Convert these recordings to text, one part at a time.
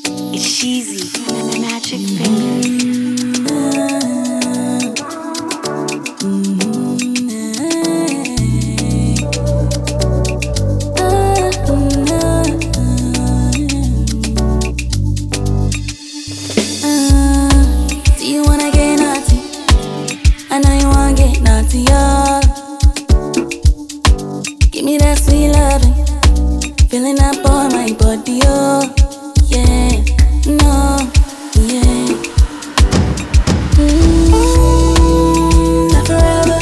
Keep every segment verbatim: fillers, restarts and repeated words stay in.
It's cheesy, magic fingers. Yeah. Give me that sweet loving, feeling up on my body, oh yeah, no, yeah. Mm, not forever,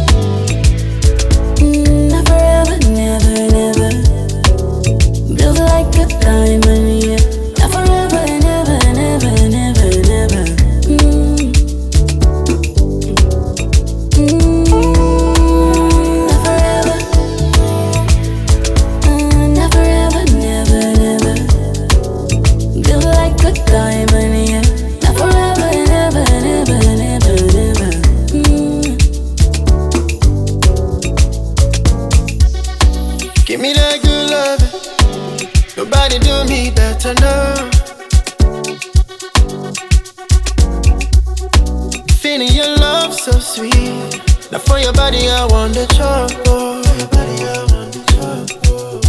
mm, not forever, never, never. Feels like a diamond, yeah. Not forever, never, never, never, never. Mm. Mm. Give me that good loving. Nobody do me better now. Feeling your love so sweet. Now for your body I want the trouble. Your body I want the trouble.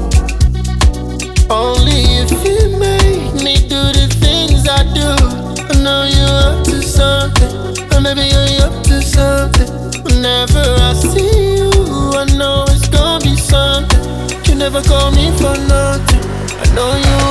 Only if you make me do the things I do. I know you're up to something. Or maybe you're up to something. Whenever I see you, I know it's gonna be something. You never call me for nothing. I know you